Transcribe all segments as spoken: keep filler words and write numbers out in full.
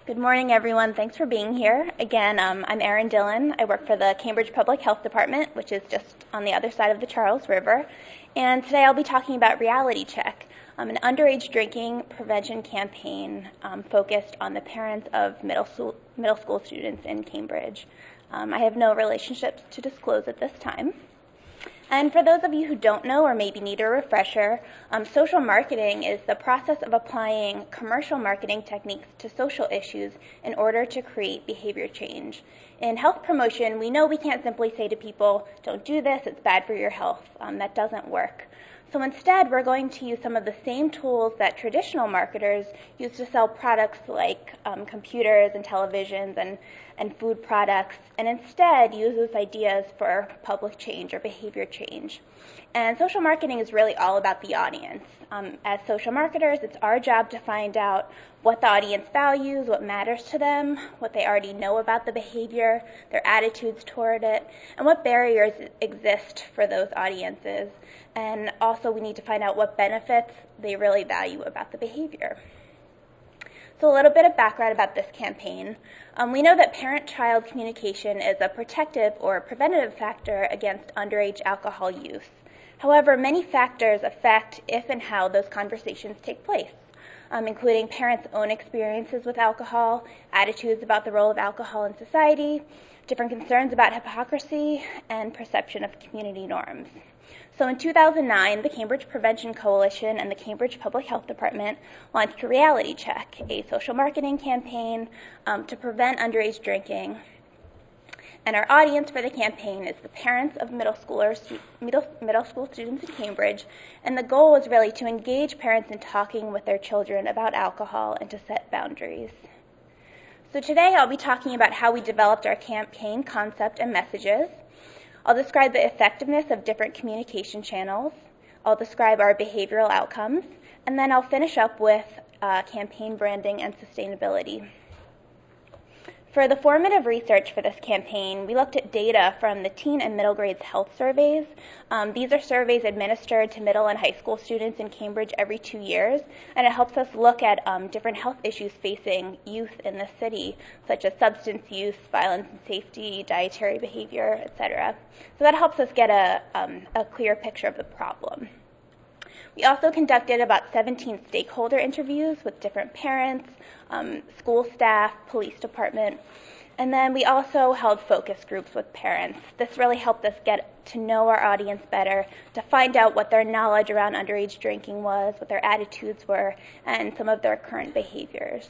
Good morning, everyone. Thanks for being here. Again, um, I'm Erin Dillon. I work for the Cambridge Public Health Department, which is just on the other side of the Charles River. And today I'll be talking about Reality Check, um, an underage drinking prevention campaign um, focused on the parents of middle school, middle school students in Cambridge. Um, I have no relationships to disclose at this time. And for those of you who don't know or maybe need a refresher, um, social marketing is the process of applying commercial marketing techniques to social issues in order to create behavior change. In health promotion, we know we can't simply say to people, don't do this, it's bad for your health. Um, that doesn't work. So instead, we're going to use some of the same tools that traditional marketers use to sell products like um, computers and televisions and, and food products, and instead use those ideas for public change or behavior change. And social marketing is really all about the audience. Um, as social marketers, it's our job to find out what the audience values, what matters to them, what they already know about the behavior, their attitudes toward it, and what barriers exist for those audiences. And also we need to find out what benefits they really value about the behavior. So a little bit of background about this campaign. Um, we know that parent-child communication is a protective or preventative factor against underage alcohol use. However, many factors affect if and how those conversations take place, um, including parents' own experiences with alcohol, attitudes about the role of alcohol in society, different concerns about hypocrisy, and perception of community norms. So in two thousand nine, the Cambridge Prevention Coalition and the Cambridge Public Health Department launched Reality Check, a social marketing campaign um, to prevent underage drinking. And our audience for the campaign is the parents of middle schoolers, middle, middle school students in Cambridge, and the goal was really to engage parents in talking with their children about alcohol and to set boundaries. So today I'll be talking about how we developed our campaign concept and messages. I'll describe the effectiveness of different communication channels. I'll describe our behavioral outcomes, and then I'll finish up with uh, campaign branding and sustainability. For the formative research for this campaign, we looked at data from the teen and middle grades health surveys. Um, these are surveys administered to middle and high school students in Cambridge every two years, and it helps us look at um, different health issues facing youth in the city, such as substance use, violence and safety, dietary behavior, et cetera. So that helps us get a, um, a clear picture of the problem. We also conducted about seventeen stakeholder interviews with different parents, um, school staff, police department, and then we also held focus groups with parents. This really helped us get to know our audience better, to find out what their knowledge around underage drinking was, what their attitudes were, and some of their current behaviors.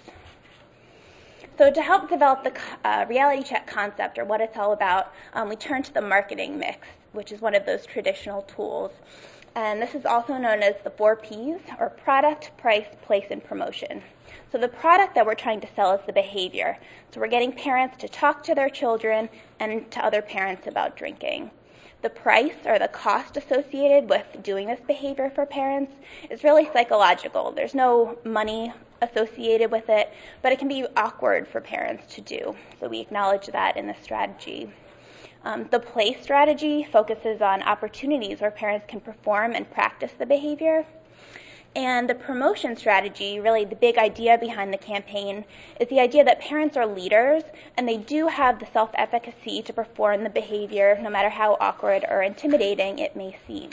So to help develop the uh, Reality Check concept, or what it's all about, um, we turned to the marketing mix, which is one of those traditional tools. And this is also known as the four P's, or product, price, place, and promotion. So the product that we're trying to sell is the behavior. So we're getting parents to talk to their children and to other parents about drinking. The price, or the cost associated with doing this behavior for parents, is really psychological. There's no money associated with it, but it can be awkward for parents to do. So we acknowledge that in the strategy. Um, the place strategy focuses on opportunities where parents can perform and practice the behavior. And the promotion strategy, really the big idea behind the campaign, is the idea that parents are leaders and they do have the self-efficacy to perform the behavior no matter how awkward or intimidating it may seem.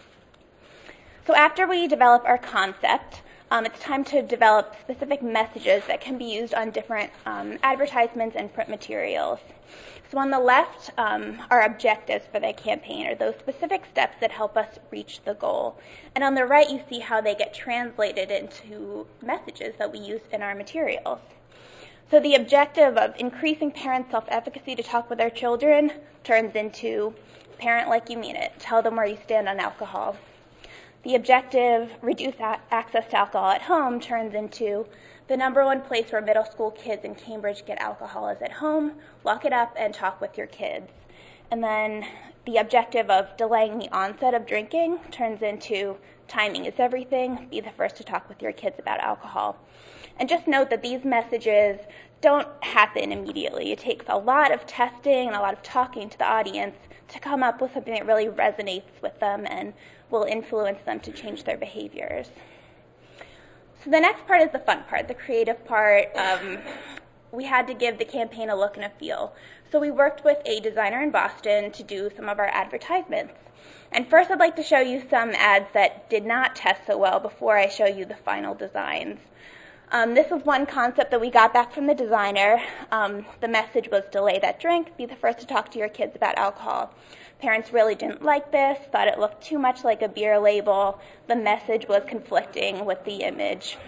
So after we develop our concept, um, it's time to develop specific messages that can be used on different um, advertisements and print materials. So on the left um, are objectives for the campaign, or those specific steps that help us reach the goal. And on the right, you see how they get translated into messages that we use in our materials. So the objective of increasing parents' self-efficacy to talk with their children turns into parent like you mean it, tell them where you stand on alcohol. The objective, reduce a- access to alcohol at home, turns into the number one place where middle school kids in Cambridge get alcohol is at home. Lock it up and talk with your kids. And then the objective of delaying the onset of drinking turns into timing is everything. Be the first to talk with your kids about alcohol. And just note that these messages don't happen immediately. It takes a lot of testing and a lot of talking to the audience to come up with something that really resonates with them and will influence them to change their behaviors. So the next part is the fun part, the creative part. Um, we had to give the campaign a look and a feel. So we worked with a designer in Boston to do some of our advertisements. And first I'd like to show you some ads that did not test so well before I show you the final designs. Um, this was one concept that we got back from the designer. Um, the message was delay that drink, be the first to talk to your kids about alcohol. Parents really didn't like this, thought it looked too much like a beer label. The message was conflicting with the image.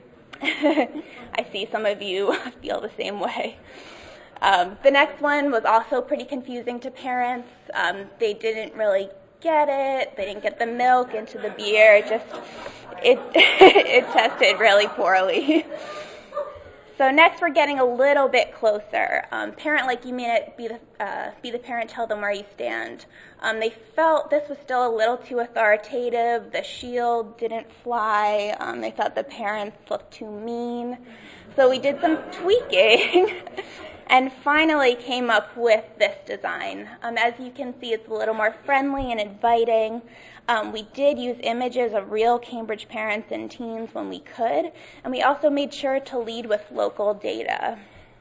I see some of you feel the same way. Um, the next one was also pretty confusing to parents. Um, they didn't really get it. They didn't get the milk into the beer. It just, it, it tested really poorly. So next we're getting a little bit closer. Um, parent like you mean it, be the, uh, be the parent, tell them where you stand. Um, they felt this was still a little too authoritative. The shield didn't fly. Um, they thought the parents looked too mean. So we did some tweaking and finally came up with this design. Um, as you can see, it's a little more friendly and inviting. Um, we did use images of real Cambridge parents and teens when we could, and we also made sure to lead with local data.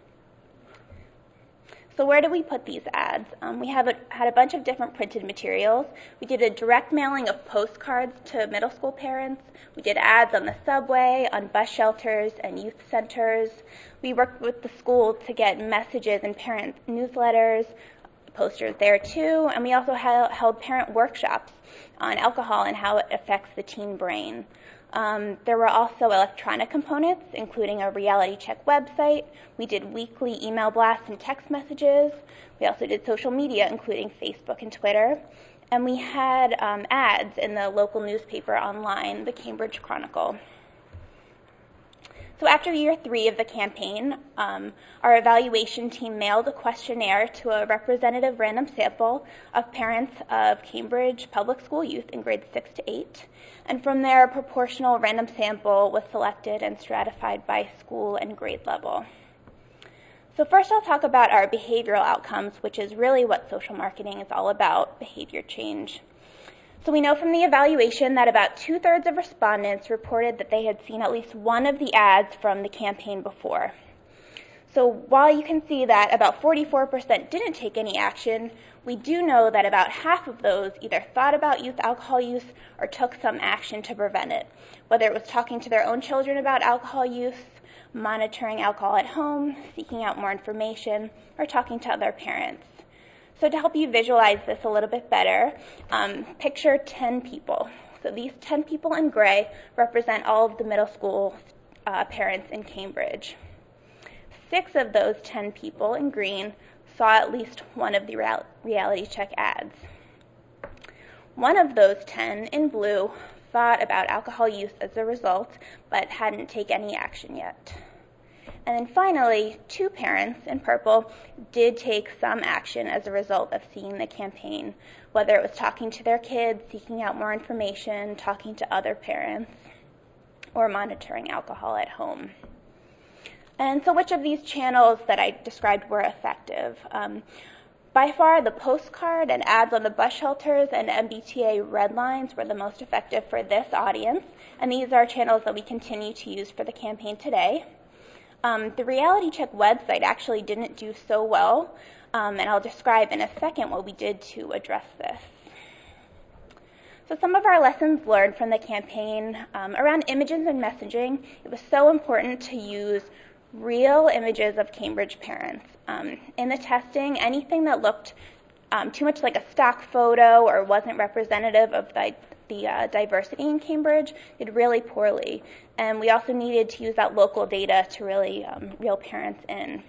So where do we put these ads? Um, we have a, had a bunch of different printed materials. We did a direct mailing of postcards to middle school parents. We did ads on the subway, on bus shelters, and youth centers. We worked with the school to get messages in parent newsletters, posters there too, and we also held parent workshops on alcohol and how it affects the teen brain. Um, there were also electronic components, including a reality check website. We did weekly email blasts and text messages. We also did social media, including Facebook and Twitter. And we had um, ads in the local newspaper online, the Cambridge Chronicle. So after year three of the campaign, um, our evaluation team mailed a questionnaire to a representative random sample of parents of Cambridge public school youth in grades six to eight. And from there, a proportional random sample was selected and stratified by school and grade level. So first I'll talk about our behavioral outcomes, which is really what social marketing is all about, behavior change. So we know from the evaluation that about two-thirds of respondents reported that they had seen at least one of the ads from the campaign before. So while you can see that about forty-four percent didn't take any action, we do know that about half of those either thought about youth alcohol use or took some action to prevent it, whether it was talking to their own children about alcohol use, monitoring alcohol at home, seeking out more information, or talking to other parents. So to help you visualize this a little bit better, um, picture ten people. So these ten people in gray represent all of the middle school uh, parents in Cambridge. Six of those ten people in green saw at least one of the real- reality check ads. One of those ten in blue thought about alcohol use as a result, but hadn't taken any action yet. And then finally, two parents in purple did take some action as a result of seeing the campaign, whether it was talking to their kids, seeking out more information, talking to other parents, or monitoring alcohol at home. And so which of these channels that I described were effective? Um, by far, the postcard and ads on the bus shelters and M B T A red lines were the most effective for this audience, and these are channels that we continue to use for the campaign today. Um, the Reality Check website actually didn't do so well, um, and I'll describe in a second what we did to address this. So some of our lessons learned from the campaign um, around images and messaging, it was so important to use real images of Cambridge parents. Um, in the testing, anything that looked um, too much like a stock photo or wasn't representative of the the uh, diversity in Cambridge did really poorly. And we also needed to use that local data to really um, reel parents in.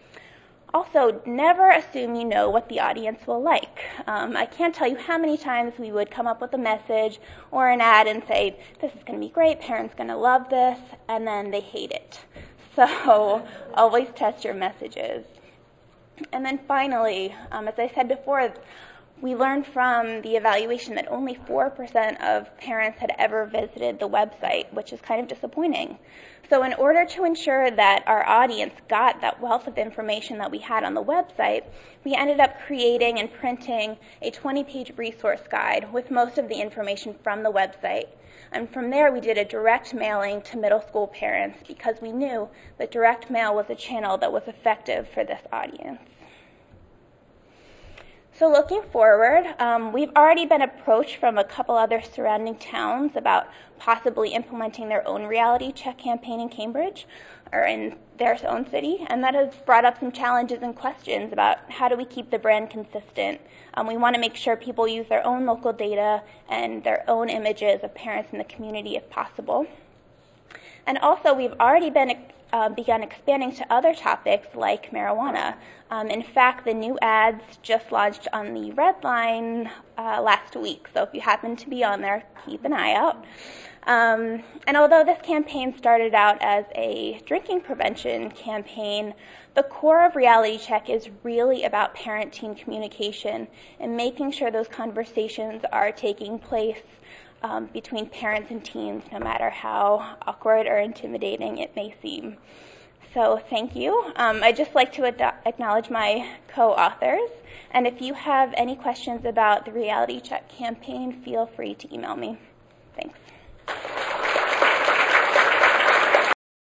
Also, never assume you know what the audience will like. Um, I can't tell you how many times we would come up with a message or an ad and say, this is going to be great, parents going to love this, and then they hate it. So always test your messages. And then finally, um, as I said before, we learned from the evaluation that only four percent of parents had ever visited the website, which is kind of disappointing. So in order to ensure that our audience got that wealth of information that we had on the website, we ended up creating and printing a twenty-page resource guide with most of the information from the website. And from there, we did a direct mailing to middle school parents because we knew that direct mail was a channel that was effective for this audience. So looking forward, um, we've already been approached from a couple other surrounding towns about possibly implementing their own reality check campaign in Cambridge or in their own city, and that has brought up some challenges and questions about how do we keep the brand consistent. Um, we want to make sure people use their own local data and their own images of parents in the community if possible. And also, we've already been uh, begun expanding to other topics like marijuana. Um, in fact, the new ads just launched on the Red Line uh, last week, so if you happen to be on there, keep an eye out. Um, and although this campaign started out as a drinking prevention campaign, the core of Reality Check is really about parent-teen communication and making sure those conversations are taking place um, between parents and teens, no matter how awkward or intimidating it may seem. So thank you. Um, I'd just like to ad- acknowledge my co-authors. And if you have any questions about the Reality Check campaign, feel free to email me. Thanks.